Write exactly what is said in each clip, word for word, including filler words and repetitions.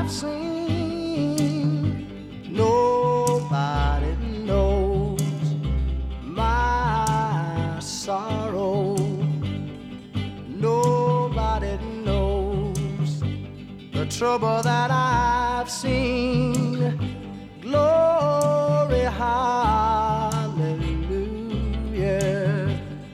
I've seen, nobody knows my sorrow. Nobody knows the trouble that I've seen. Glory, hallelujah.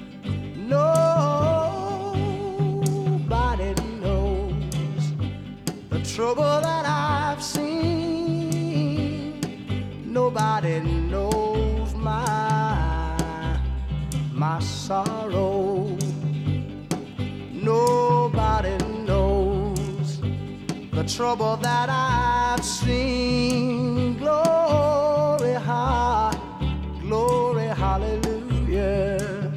Nobody knows the trouble that I've seen. Nobody knows my, my sorrow. Nobody knows the trouble that I've seen. Glory, ha, glory, hallelujah.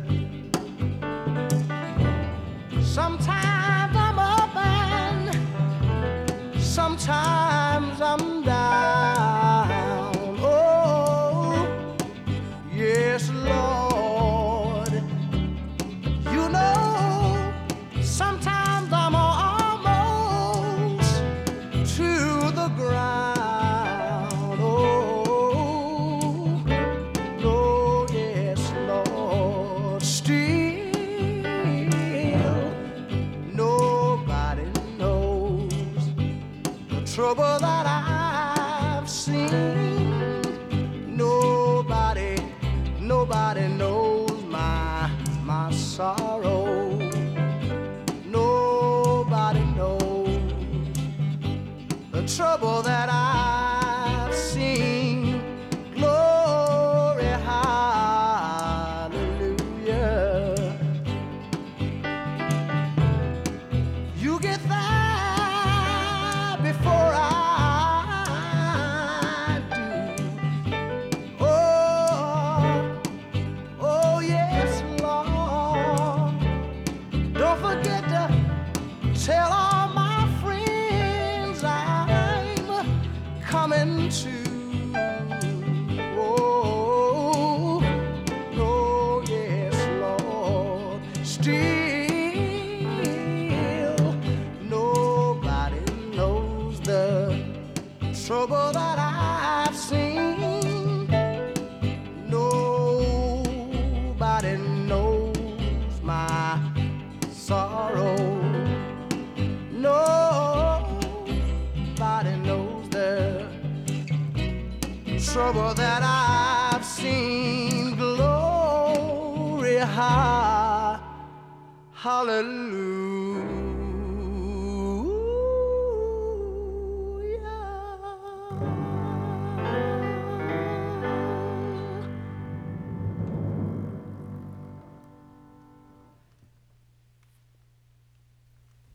Sometimes I'm up and sometimes I'm down. Oh, yes, Lord. You know, sometimes I'm almost to the ground. Oh, oh, yes, Lord. Still, nobody knows the trouble that I've seen. Nobody, nobody knows my, my sorrow. Nobody knows the trouble that I've seen. Glory, hallelujah. You get there before I do. Oh, oh yes, Lord. Don't forget to tell all my friends I'm coming to. Oh, oh yes, Lord. Still, nobody knows the trouble that I've seen. Nobody knows my sorrow. Nobody knows the trouble that I've seen. Glory, ha, hallelujah.